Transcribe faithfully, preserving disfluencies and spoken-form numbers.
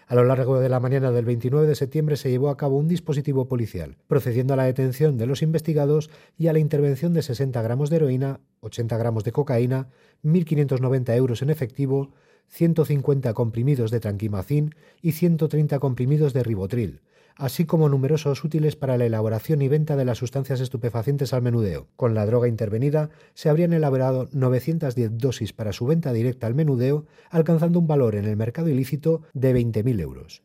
A lo largo de la mañana del veintinueve de septiembre se llevó a cabo un dispositivo policial, procediendo a la detención de los investigados y a la intervención de sesenta gramos de heroína, ochenta gramos de cocaína, mil quinientos noventa euros en efectivo, ciento cincuenta comprimidos de tranquimacín y ciento treinta comprimidos de ribotril, así como numerosos útiles para la elaboración y venta de las sustancias estupefacientes al menudeo. Con la droga intervenida se habrían elaborado novecientas diez dosis para su venta directa al menudeo, alcanzando un valor en el mercado ilícito de veinte mil euros.